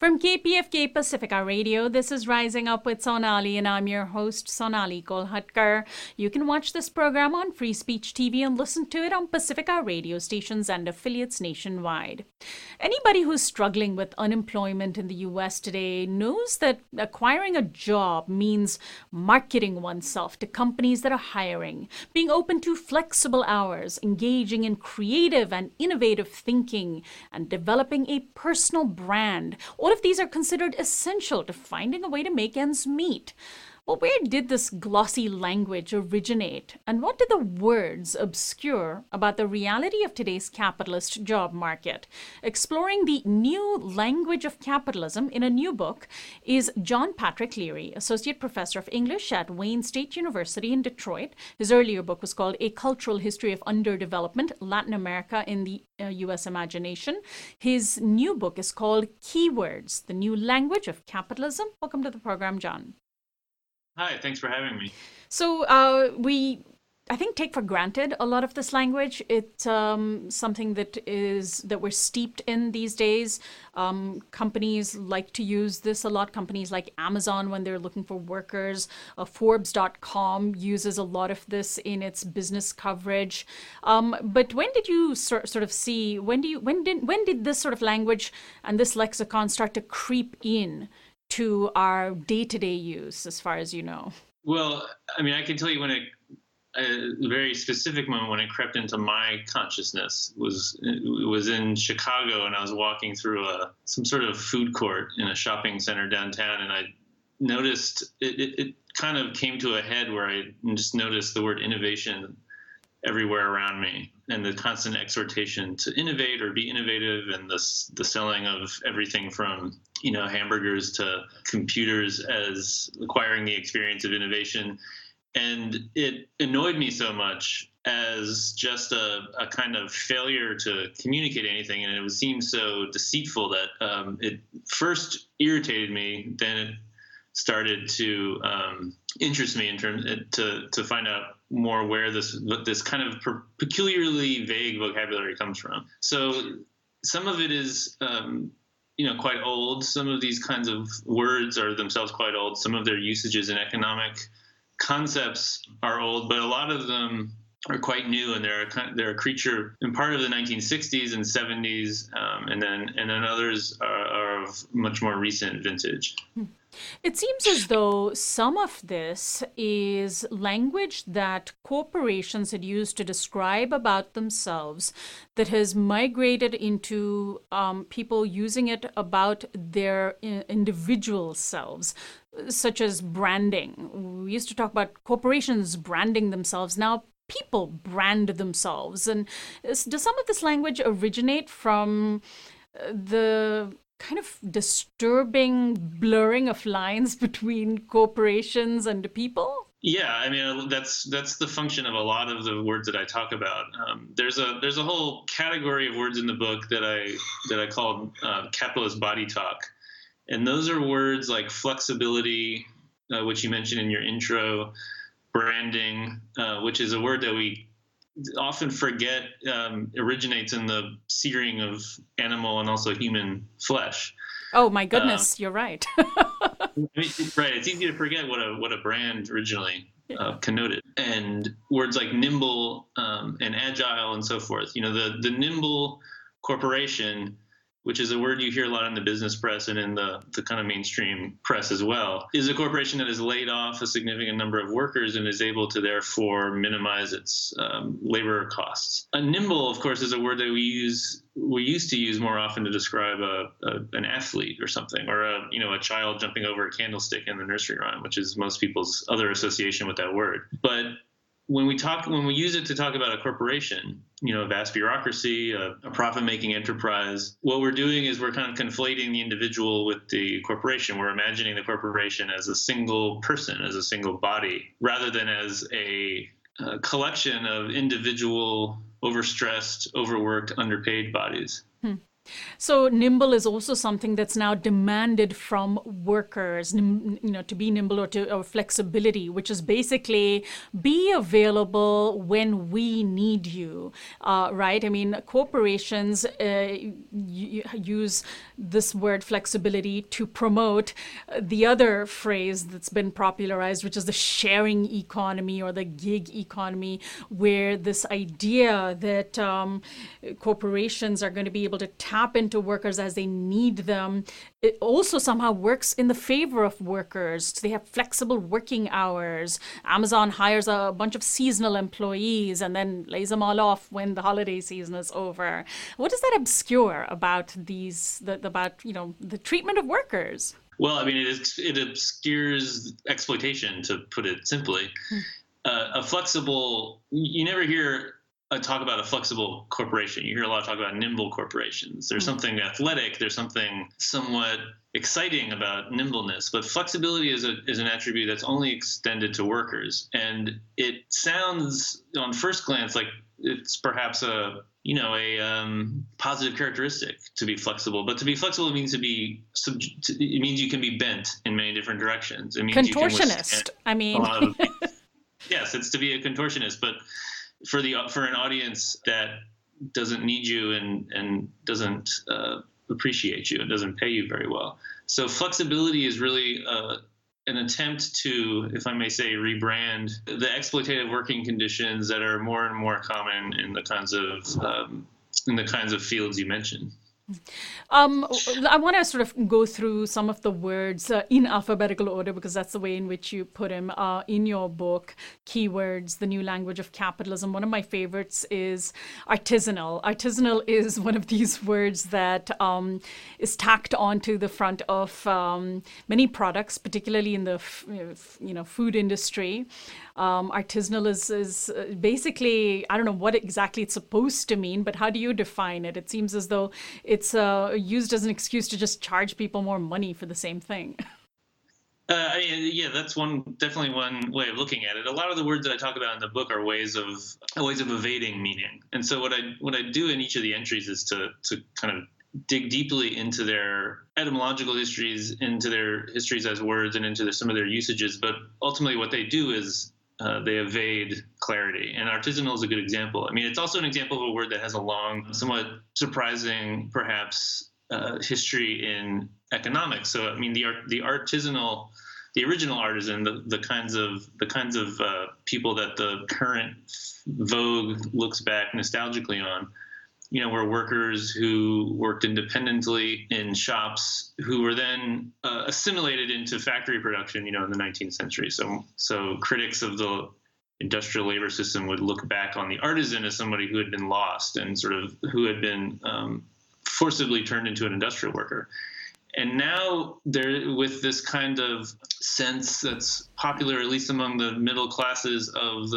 From KPFK Pacifica Radio, this is Rising Up with Sonali, and I'm your host, Sonali Kolhatkar. You can watch this program on Free Speech TV and listen to it on Pacifica radio stations and affiliates nationwide. Anybody who's struggling with unemployment in the U.S. today knows that acquiring a job means marketing oneself to companies that are hiring, being open to flexible hours, engaging in creative and innovative thinking, and developing a personal brand. All of these are considered essential to finding a way to make ends meet. Well, where did this glossy language originate? And what did the words obscure about the reality of today's capitalist job market? Exploring the new language of capitalism in a new book is John Patrick Leary, Associate Professor of English at Wayne State University in Detroit. His earlier book was called A Cultural History of Underdevelopment, Latin America in the U.S. Imagination. His new book is called Keywords, the New Language of Capitalism. Welcome to the program, John. Hi, thanks for having me. So I think, take for granted a lot of this language. It's something that we're steeped in these days. Companies like to use this a lot. Companies like Amazon, when they're looking for workers, Forbes.com uses a lot of this in its business coverage. But when did you sort of see? When did this sort of language and this lexicon start to creep in to our day-to-day use, as far as you know? Well, I mean, I can tell you when a very specific moment when it crept into my consciousness was in Chicago, and I was walking through some sort of food court in a shopping center downtown, and I noticed it kind of came to a head where I just noticed the word innovation everywhere around me, and the constant exhortation to innovate or be innovative, and the selling of everything from hamburgers to computers as acquiring the experience of innovation. And it annoyed me so much as just a kind of failure to communicate anything, and it would seem so deceitful that it first irritated me, then it started to interest me in terms to find out more where this kind of peculiarly vague vocabulary comes from. So some of it is quite old. Some of these kinds of words are themselves quite old. Some of their usages in economic concepts are old, but a lot of them are quite new, and they're a creature in part of the 1960s and 70s, and then others are of much more recent vintage. It seems as though some of this is language that corporations had used to describe about themselves that has migrated into people using it about their individual selves, such as branding. We used to talk about corporations branding themselves. Now people brand themselves. And does some of this language originate from the kind of disturbing blurring of lines between corporations and people? Yeah, I mean, that's the function of a lot of the words that I talk about. There's a whole category of words in the book that I call capitalist body talk, and those are words like flexibility, which you mentioned in your intro, branding, which is a word that we often forget originates in the searing of animal and also human flesh. Oh my goodness, you're right. Right, it's easy to forget what a brand originally connoted. And words like nimble and agile and so forth. The nimble corporation, which is a word you hear a lot in the business press and in the kind of mainstream press as well, is a corporation that has laid off a significant number of workers and is able to therefore minimize its labor costs. A nimble, of course, is a word that we used to use more often to describe an athlete or something, or a child jumping over a candlestick in the nursery rhyme, which is most people's other association with that word. But when we use it to talk about a corporation, a vast bureaucracy, a profit-making enterprise, what we're doing is we're kind of conflating the individual with the corporation. We're imagining the corporation as a single person, as a single body, rather than as a collection of individual, overstressed, overworked, underpaid bodies. So nimble is also something that's now demanded from workers, to be nimble or flexibility, which is basically be available when we need you, right? I mean, corporations use this word flexibility to promote the other phrase that's been popularized, which is the sharing economy or the gig economy, where this idea that corporations are going to be able to tap into workers as they need them. It also somehow works in the favor of workers. They have flexible working hours. Amazon hires a bunch of seasonal employees and then lays them all off when the holiday season is over. What does that obscure about the treatment of workers? Well, I mean, it obscures exploitation, to put it simply. You never hear talk about a flexible corporation. You hear a lot of talk about nimble corporations. There's something athletic. There's something somewhat exciting about nimbleness. But flexibility is an attribute that's only extended to workers. And it sounds, on first glance, like it's perhaps a positive characteristic to be flexible. But to be flexible means it means you can be bent in many different directions. It means contortionist. Yes, it's to be a contortionist, but for an audience that doesn't need you and doesn't appreciate you and doesn't pay you very well. So flexibility is really an attempt to, if I may say, rebrand the exploitative working conditions that are more and more common in the kinds of fields you mentioned. I want to sort of go through some of the words in alphabetical order, because that's the way in which you put them in your book, Keywords, The New Language of Capitalism. One of my favorites is artisanal. Artisanal is one of these words that is tacked onto the front of many products, particularly in the food industry. Artisanal is basically, I don't know what exactly it's supposed to mean, but how do you define it? It seems as though it's used as an excuse to just charge people more money for the same thing. That's definitely one way of looking at it. A lot of the words that I talk about in the book are ways of evading meaning. And so what I do in each of the entries is to kind of dig deeply into their etymological histories, into their histories as words, and into some of their usages. But ultimately what they do is they evade clarity. And artisanal is a good example. I mean, it's also an example of a word that has a long, somewhat surprising, perhaps, history in economics. So, I mean, the artisanal, the original artisan, the kinds of people that the current vogue looks back nostalgically on, were workers who worked independently in shops, who were then assimilated into factory production, in the 19th century. So critics of the industrial labor system would look back on the artisan as somebody who had been lost and sort of who had been forcibly turned into an industrial worker. And now with this kind of sense that's popular, at least among the middle classes of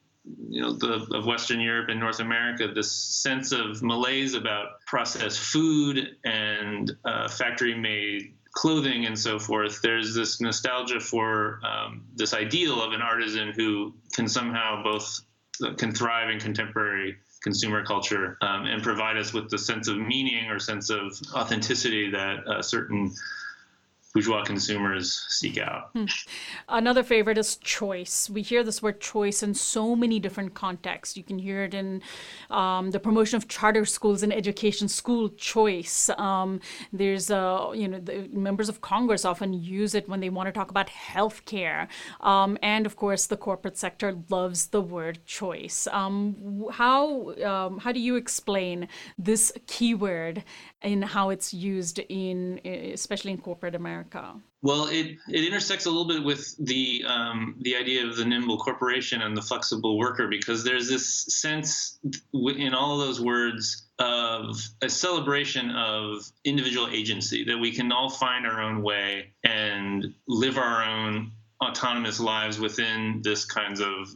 of Western Europe and North America, this sense of malaise about processed food and factory-made clothing and so forth. There's this nostalgia for this ideal of an artisan who can somehow can thrive in contemporary consumer culture and provide us with the sense of meaning or sense of authenticity that certain bourgeois consumers seek out. Another favorite is choice. We hear this word choice in so many different contexts. You can hear it in the promotion of charter schools and education, school choice. There's, the members of Congress often use it when they want to talk about healthcare. And of course, the corporate sector loves the word choice. How do you explain this keyword in how it's used especially in corporate America? Well, it intersects a little bit with the idea of the nimble corporation and the flexible worker, because there's this sense in all of those words of a celebration of individual agency, that we can all find our own way and live our own autonomous lives within this kind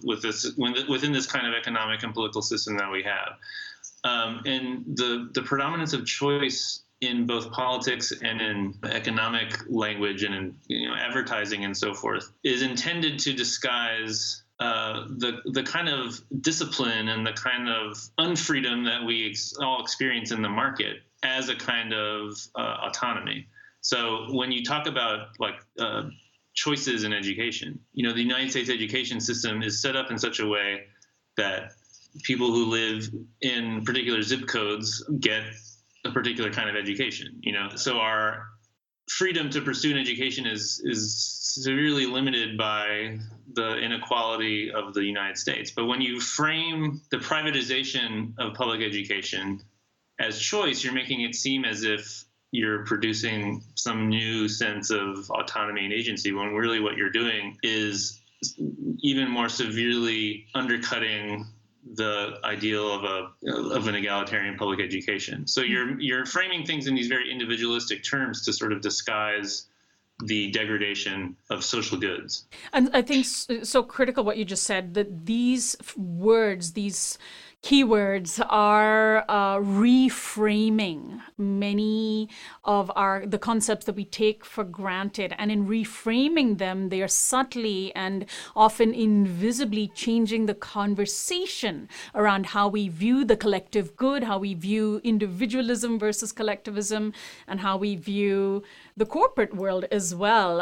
of economic and political system that we have. And the predominance of choice in both politics and in economic language and in advertising and so forth is intended to disguise the kind of discipline and the kind of unfreedom that we all experience in the market as a kind of autonomy. So when you talk about choices in education, the United States education system is set up in such a way that people who live in particular zip codes get a particular kind of education. So our freedom to pursue an education is severely limited by the inequality of the United States. But when you frame the privatization of public education as choice, you're making it seem as if you're producing some new sense of autonomy and agency, when really what you're doing is even more severely undercutting the ideal of an egalitarian public education. So you're framing things in these very individualistic terms to sort of disguise the degradation of social goods. And I think so critical what you just said, that these words, these keywords are reframing many of the concepts that we take for granted. And in reframing them, they are subtly and often invisibly changing the conversation around how we view the collective good, how we view individualism versus collectivism, and how we view the corporate world as well.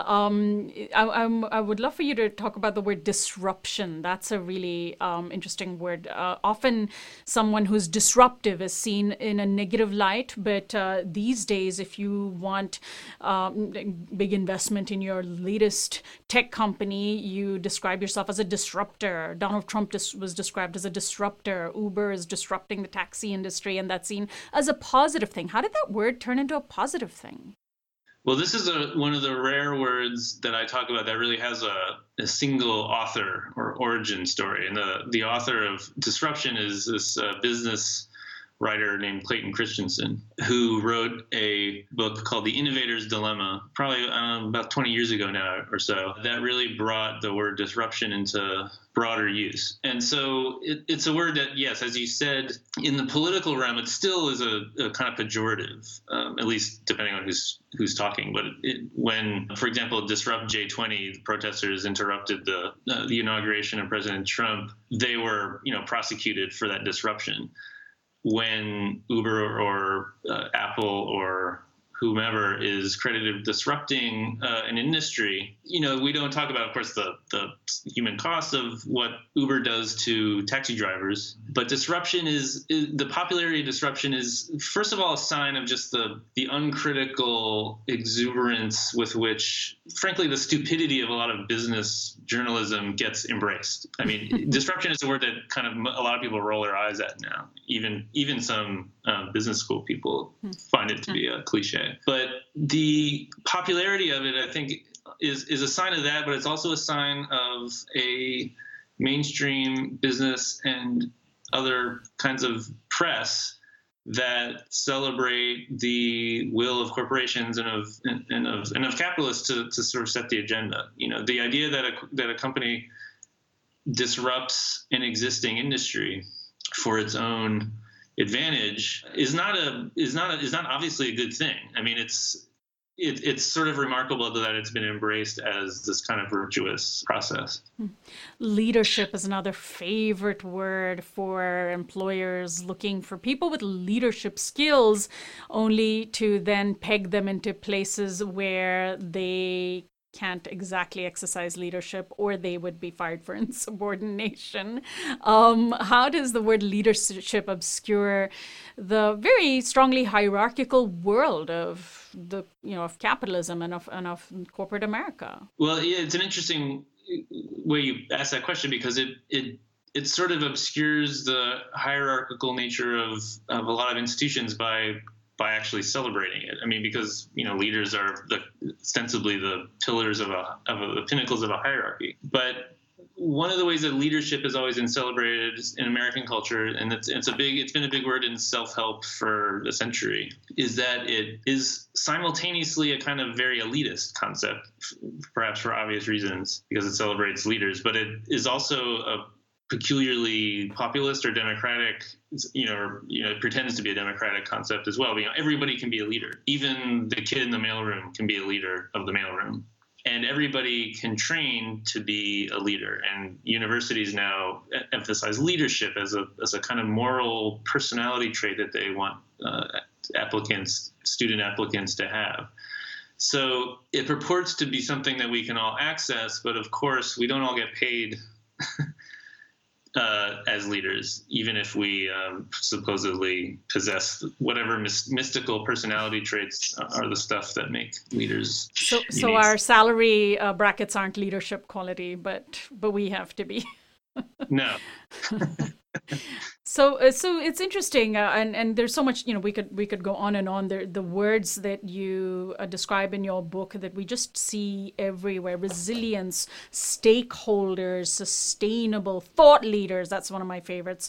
I would love for you to talk about the word disruption. That's a really interesting word. Often someone who's disruptive is seen in a negative light, but these days, if you want big investment in your latest tech company, you describe yourself as a disruptor. Donald Trump was described as a disruptor. Uber is disrupting the taxi industry, and that's seen as a positive thing. How did that word turn into a positive thing? Well, this is one of the rare words that I talk about that really has a single author or origin story. And the author of Disruption is this business writer named Clayton Christensen, who wrote a book called The Innovator's Dilemma, probably about 20 years ago now or so, that really brought the word disruption into broader use. And so it's a word that, yes, as you said, in the political realm, it still is a kind of pejorative, at least depending on who's talking. But when, for example, Disrupt J20, the protesters interrupted the inauguration of President Trump, they were, prosecuted for that disruption. When Uber or Apple or whomever is credited with disrupting an industry, we don't talk about, of course, the human cost of what Uber does to taxi drivers. But disruption the popularity of disruption is, first of all, a sign of just the uncritical exuberance with which, frankly, the stupidity of a lot of business journalism gets embraced. I mean, disruption is a word that kind of a lot of people roll their eyes at now. Even some business school people find it to be a cliche. But the popularity of it, I think, is a sign of that, but it's also a sign of a mainstream business and other kinds of press that celebrate the will of corporations and of capitalists to sort of set the agenda. The idea that a company disrupts an existing industry for its own advantage is not obviously a good thing. I mean, it's sort of remarkable that it's been embraced as this kind of virtuous process. Leadership is another favorite word for employers, looking for people with leadership skills, only to then peg them into places where they can't exactly exercise leadership, or they would be fired for insubordination. How does the word leadership obscure the very strongly hierarchical world of of capitalism and of corporate America? Well, yeah, it's an interesting way you ask that question, because it sort of obscures the hierarchical nature of a lot of institutions by actually celebrating it. I mean, because leaders are ostensibly the pillars of the pinnacles of a hierarchy. But one of the ways that leadership has always been celebrated in American culture, and it's been a big word in self-help for a century, is that it is simultaneously a kind of very elitist concept, perhaps for obvious reasons, because it celebrates leaders, but it is also a peculiarly populist or democratic, it pretends to be a democratic concept as well. Everybody can be a leader. Even the kid in the mailroom can be a leader of the mailroom. And everybody can train to be a leader. And universities now emphasize leadership as a kind of moral personality trait that they want student applicants to have. So it purports to be something that we can all access, but of course we don't all get paid as leaders, even if we supposedly possess whatever mystical personality traits are the stuff that make leaders. So our salary brackets aren't leadership quality, but we have to be. No. So it's interesting, and there's so much, we could go on and on. The words that you describe in your book that we just see everywhere: resilience, stakeholders, sustainable thought leaders. That's one of my favorites.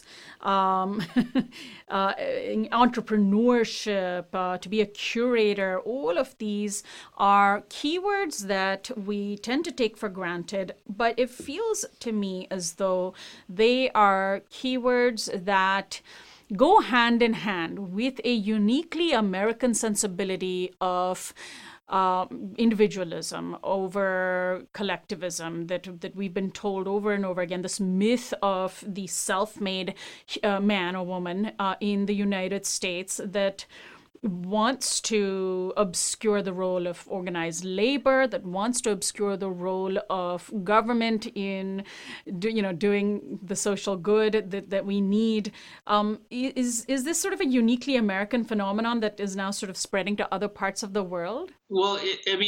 Entrepreneurship, to be a curator. All of these are keywords that we tend to take for granted, but it feels to me as though they are keywords that go hand in hand with a uniquely American sensibility of individualism over collectivism that we've been told over and over again. This myth of the self-made man or woman in the United States that wants to obscure the role of organized labor, that wants to obscure the role of government in, doing the social good that we need. Is this sort of a uniquely American phenomenon that is now sort of spreading to other parts of the world? Well,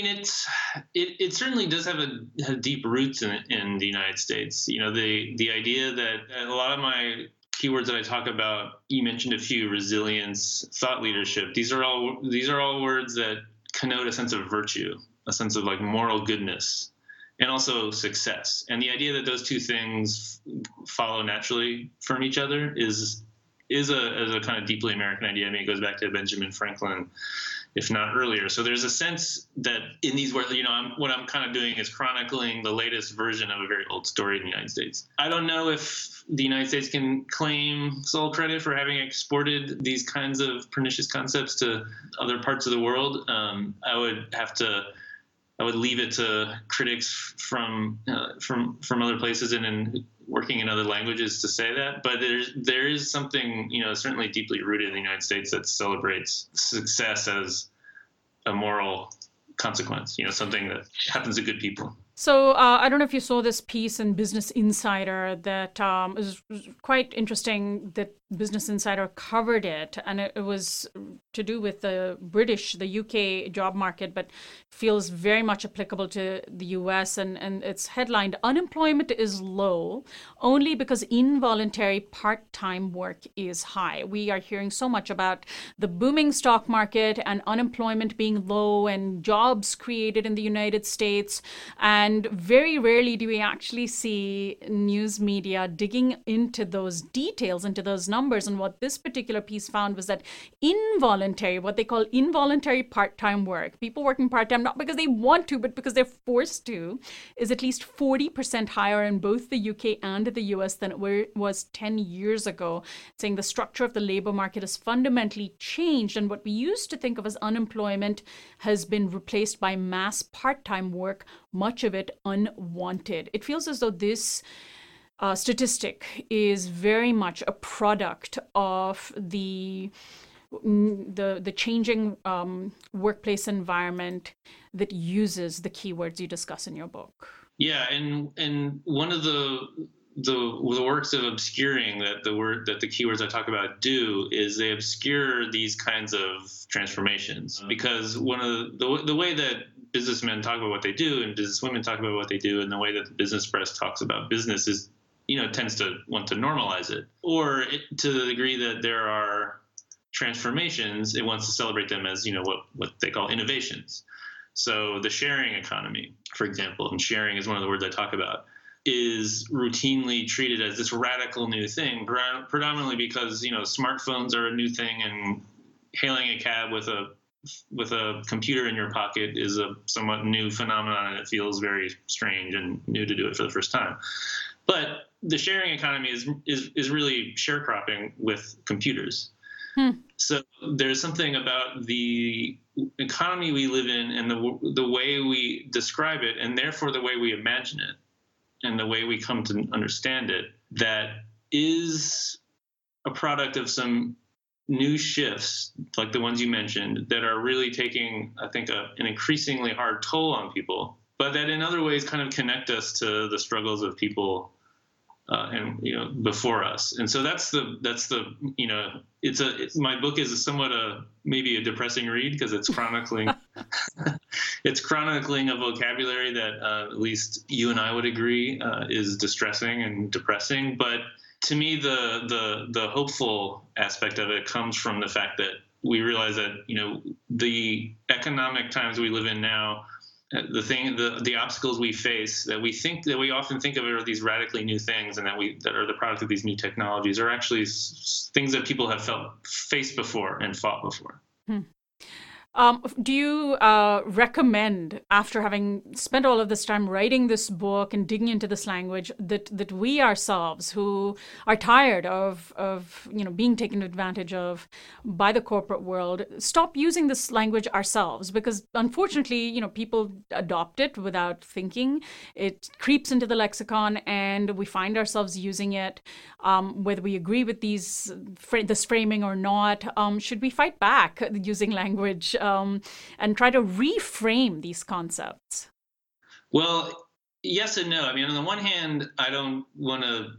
it certainly does have deep roots in the United States. The idea that a lot of my keywords that I talk about, you mentioned a few: resilience, thought leadership. These are all words that connote a sense of virtue, a sense of like moral goodness, and also success. And the idea that those two things follow naturally from each other is a kind of deeply American idea. I mean, it goes back to Benjamin Franklin, if not earlier. So there's a sense that in these words, what I'm kind of doing is chronicling the latest version of a very old story in the United States. I don't know if the United States can claim sole credit for having exported these kinds of pernicious concepts to other parts of the world. I would leave it to critics from other places and in working in other languages to say that. But there is something, certainly deeply rooted in the United States that celebrates success as a moral consequence, something that happens to good people. So I don't know if you saw this piece in Business Insider that is quite interesting, that Business Insider covered it, and it was to do with the UK job market, but feels very much applicable to the US, and it's headlined, "Unemployment is low only because involuntary part-time work is high." We are hearing so much about the booming stock market and unemployment being low and jobs created in the United States, and very rarely do we actually see news media digging into those details, into those numbers. And what this particular piece found was that what they call involuntary part-time work, people working part-time not because they want to, but because they're forced to, is at least 40% higher in both the UK and the US than it was 10 years ago, saying the structure of the labor market has fundamentally changed, and what we used to think of as unemployment has been replaced by mass part-time work, much of it unwanted. It feels as though this statistic is very much a product of the changing workplace environment that uses the keywords you discuss in your book. Yeah, and one of the works of obscuring that the keywords I talk about do is they obscure these kinds of transformations, because one of the way that businessmen talk about what they do and businesswomen talk about what they do, and the way that the business press talks about business is, tends to want to normalize it, or to the degree that there are transformations, it wants to celebrate them as, what they call innovations. So the sharing economy, for example, and sharing is one of the words I talk about, is routinely treated as this radical new thing, predominantly because, smartphones are a new thing, and hailing a cab with a computer in your pocket is a somewhat new phenomenon, and it feels very strange and new to do it for the first time. But the sharing economy is really sharecropping with computers. So there's something about the economy we live in and the way we describe it, and therefore the way we imagine it and the way we come to understand it, that is a product of some new shifts like the ones you mentioned that are really taking, I think, an increasingly hard toll on people, but that in other ways kind of connect us to the struggles of people and before us. And so that's the my book is somewhat maybe a depressing read because it's chronicling it's chronicling a vocabulary that at least you and I would agree is distressing and depressing. But to me, the hopeful aspect of it comes from the fact that we realize that the economic times we live in now, the obstacles we face that we often think of are these radically new things, and that are the product of these new technologies, are actually things that people have faced before and fought before. Do you recommend, after having spent all of this time writing this book and digging into this language, that we ourselves, who are tired of being taken advantage of by the corporate world, stop using this language ourselves? Because unfortunately, people adopt it without thinking. It creeps into the lexicon, and we find ourselves using it, whether we agree with this framing or not. Should we fight back using language? And try to reframe these concepts? Well, yes and no. I mean, on the one hand, I don't want to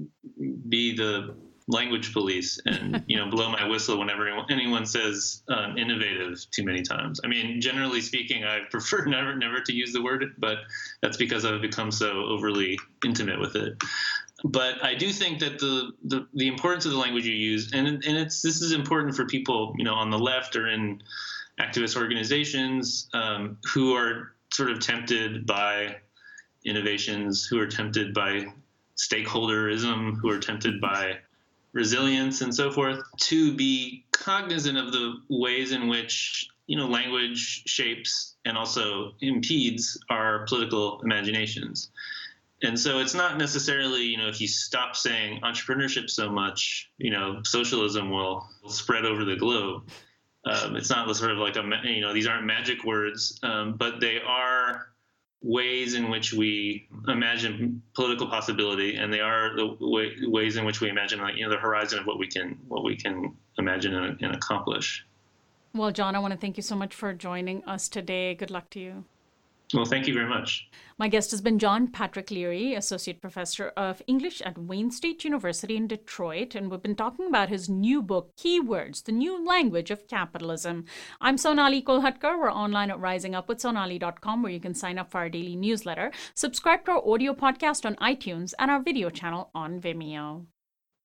be the language police and blow my whistle whenever anyone says innovative too many times. I mean, generally speaking, I prefer never to use the word, but that's because I've become so overly intimate with it. But I do think that the importance of the language you use, and this is important for people on the left or in activist organizations who are sort of tempted by innovations, who are tempted by stakeholderism, who are tempted by resilience and so forth, to be cognizant of the ways in which language shapes and also impedes our political imaginations. And so it's not necessarily, if you stop saying entrepreneurship so much, socialism will spread over the globe. It's not sort of like these aren't magic words, but they are ways in which we imagine political possibility, and they are the ways in which we imagine, the horizon of what we can imagine and accomplish. Well, John, I want to thank you so much for joining us today. Good luck to you. Well, thank you very much. My guest has been John Patrick Leary, Associate Professor of English at Wayne State University in Detroit, and we've been talking about his new book, Keywords, The New Language of Capitalism. I'm Sonali Kolhatkar. We're online at risingupwithsonali.com, where you can sign up for our daily newsletter, subscribe to our audio podcast on iTunes, and our video channel on Vimeo.